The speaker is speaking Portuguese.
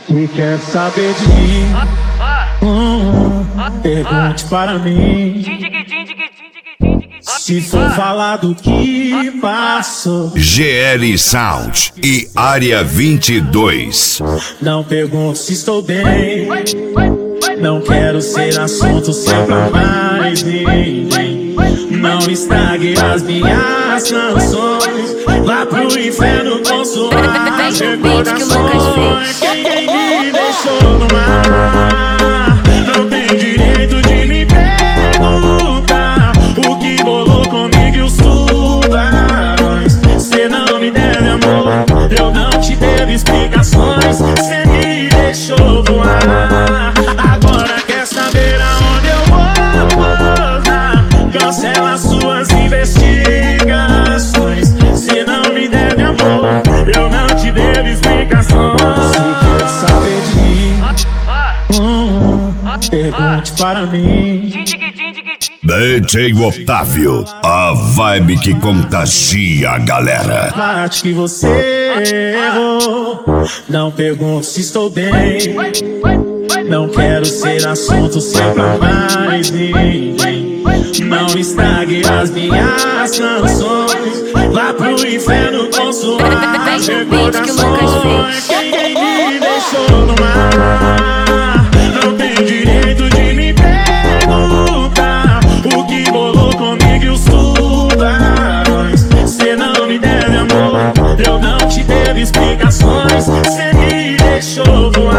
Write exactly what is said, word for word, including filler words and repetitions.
Se quer saber de mim, hum, pergunte para mim. Se for falar do que passou, G L Sound e Área vinte e dois. não pergunto se estou bem. Não quero ser assunto seu pra mais ninguém. Não estrague as minhas canções. Vá pro inferno com suas recordações. Quem me deixou no mar não tem direito de me perguntar o que rolou comigo e os tubarões. Cê não me deve amor, eu não te devo explicações. Cê me deixou voar, agora quer saber aonde eu vou posar. Cancela suas investigações. Cê não me deve amor, eu não te devo explicações. Se quer saber de mim, hum, pergunte para mim. D J Otávio, a vibe que contagia a galera. Parte que você errou. Não pergunto se estou bem. Não quero ser assunto seu pra mais ninguém. Não estrague as minhas canções. Vá pro inferno com suas recordações. Quem me deixou no mar não tem direito de me perguntar o que rolou comigo e os tubarões. Cê não me deve amor, eu não te devo explicações. Cê me deixou voar,